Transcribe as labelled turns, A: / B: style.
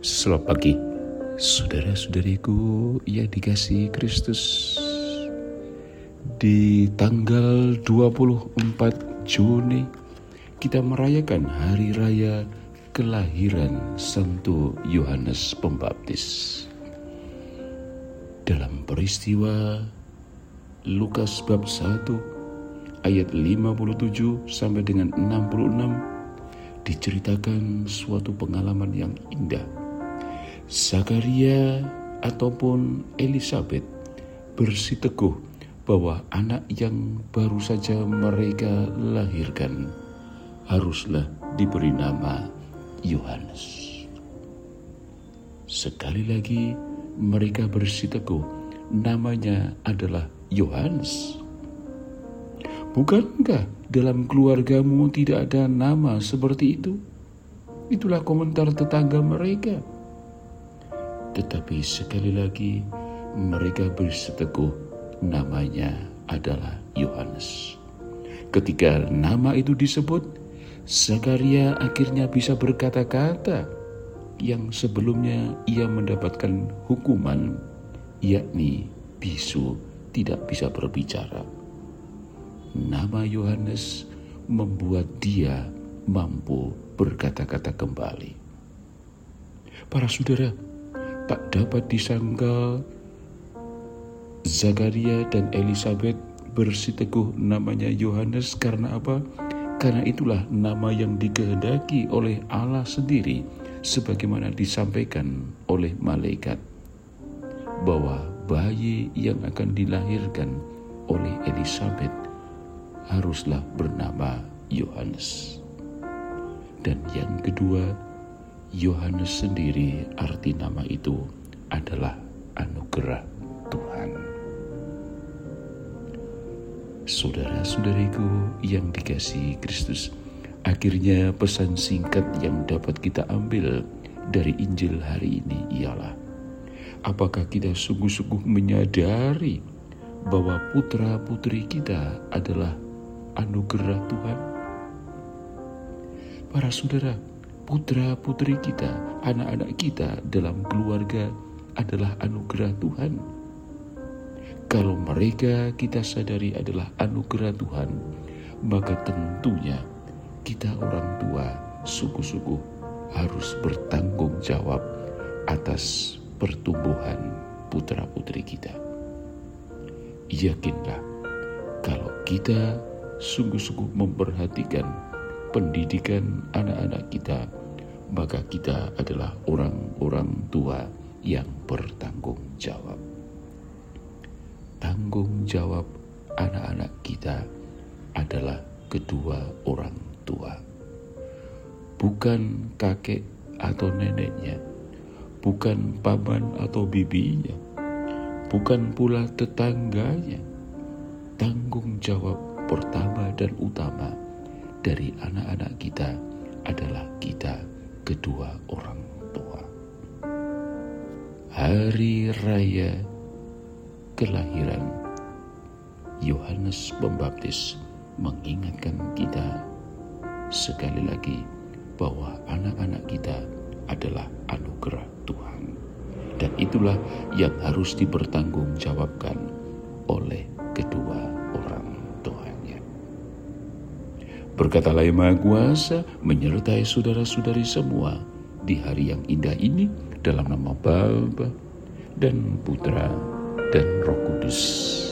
A: Selamat pagi, saudara-saudariku yang dikasihi Kristus. Di tanggal 24 Juni, kita merayakan hari raya kelahiran Santo Yohanes Pembaptis. Dalam peristiwa Lukas bab 1 ayat 57 sampai dengan 66 diceritakan suatu pengalaman yang indah. Zakaria ataupun Elisabet bersiteguh bahwa anak yang baru saja mereka lahirkan haruslah diberi nama Yohanes. Sekali lagi mereka bersiteguh namanya adalah Yohanes. Bukankah dalam keluargamu tidak ada nama seperti itu? Itulah komentar tetangga mereka. Tetapi sekali lagi mereka bersiteguh namanya adalah Yohanes. Ketika nama itu disebut, Zakaria akhirnya bisa berkata-kata yang sebelumnya ia mendapatkan hukuman, yakni bisu, tidak bisa berbicara. Nama Yohanes membuat dia mampu berkata-kata kembali. Para saudara, tak dapat disangkal Zakaria dan Elisabet bersiteguh namanya Yohanes karena apa? Karena itulah nama yang dikehendaki oleh Allah sendiri, sebagaimana disampaikan oleh malaikat, bahwa bayi yang akan dilahirkan oleh Elisabet haruslah bernama Yohanes. Dan yang kedua, Yohanes sendiri arti nama itu adalah anugerah Tuhan. Saudara-saudariku yang dikasihi Kristus, akhirnya pesan singkat yang dapat kita ambil dari Injil hari ini ialah, apakah kita sungguh-sungguh menyadari bahwa putra-putri kita adalah anugerah Tuhan? Para saudara, putra-putri kita, anak-anak kita dalam keluarga adalah anugerah Tuhan. Kalau mereka kita sadari adalah anugerah Tuhan, maka tentunya kita orang tua sungguh-sungguh harus bertanggung jawab atas pertumbuhan putra-putri kita. Yakinlah, kalau kita sungguh-sungguh memperhatikan pendidikan anak-anak kita, maka kita adalah orang-orang tua yang bertanggung jawab. Tanggung jawab anak-anak kita adalah kedua orang tua, bukan kakek atau neneknya, bukan paman atau bibinya, bukan pula tetangganya. Tanggung jawab pertama dan utama dari anak-anak kita adalah kita kedua orang tua. Hari raya kelahiran Yohanes Pembaptis mengingatkan kita sekali lagi bahwa anak-anak kita adalah anugerah Tuhan, dan itulah yang harus dipertanggungjawabkan oleh kedua orang tuanya. Berkatalah Yang Maha Kuasa menyertai saudara-saudari semua di hari yang indah ini, dalam nama Bapa dan Putra dan Roh Kudus.